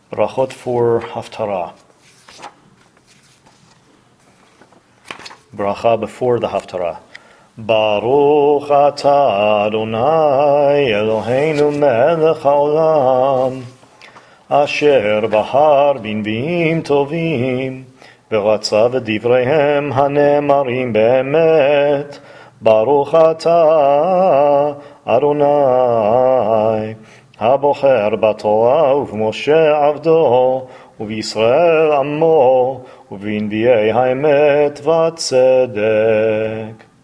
Brachot for Haftarah. Bracha before the Haftarah. Baruch atah Adonai Eloheinu melech haolam, asher bahar b'nviim tovim, v'ratza v'divreihem hanemarim be'emet. Baruch atah Adonai הבוחר בתורה ובמשה עבדו ובישראל עמו ובנביאי האמת והצדק.